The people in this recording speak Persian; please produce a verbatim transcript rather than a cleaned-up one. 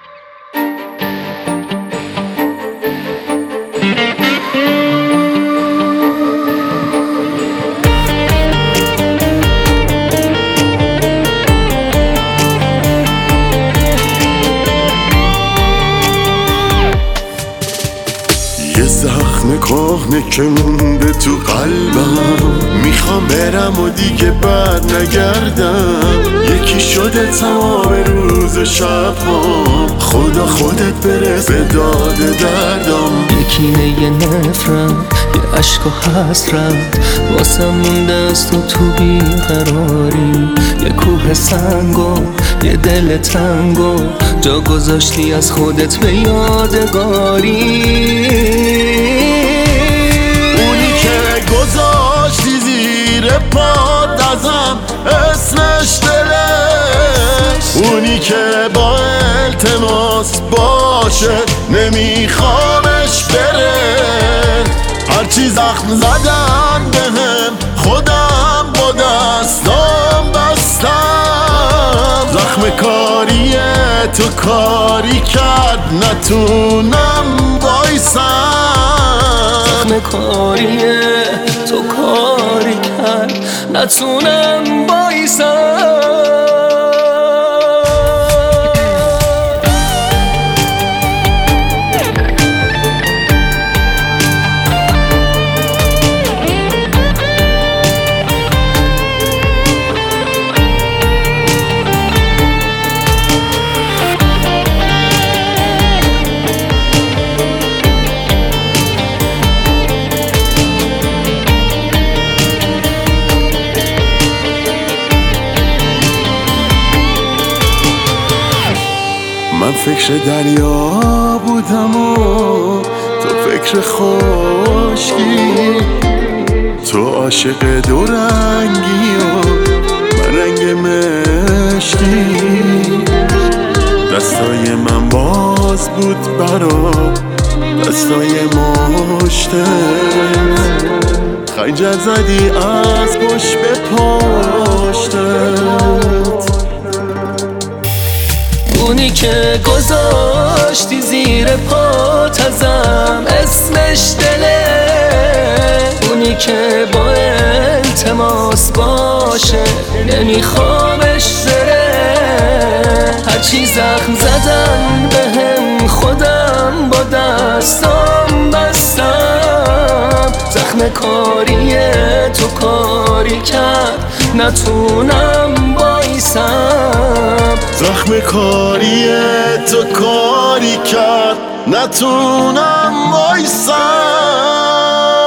یه زخم کهنه که مونده تو قلبم، میخوام برم و دیگه بر نگردم. یکی شده تمام روز و شبام، خدا خودت برس به داد دردم. یکی یه نفرت، یه عشق و حسرت، واسم مونده از تو تو بیقراری. یه کوه سنگو، یه دل تنگو، جا گذاشتی از خودت به یادگاری. اونی که گذاشتی زیر پات ازم اسمش دلش، اونی که با التماس باشه نمیخوامش بره. هرچی زخم زدن بهم خودم با دستام بستم. زخم کاری تو کاری کرد نتونم بایسم. زخم کاری تو کاری کرد نتونم بایسم. من فکر دریا بودم و تو فکر خشکی، تو عاشق دو رنگی و من رنگ مشکی. دستای من باز بود برا دستای مشتت، خنجر زدی از پشت به پشتت. اونی که گذاشتی زیر پات ازم اسمش دله، اونی که با التماس باشه نمیخوامش بره. هرچی زخم زدن بهم خودم با دستام بستم. زخم کاری تو کاری کرد نتونم بایسم. زخم کاری تو کاری کرد نتونم وایسم.